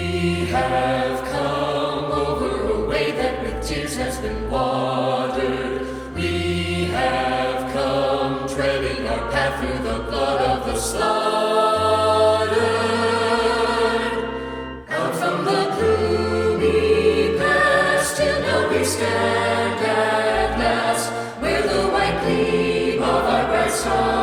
have come over a way that with tears has been watered. We have come treading our path through the blood of the slaughtered. Out from the gloomy past till now we stand at last, where the white gleam of our bright star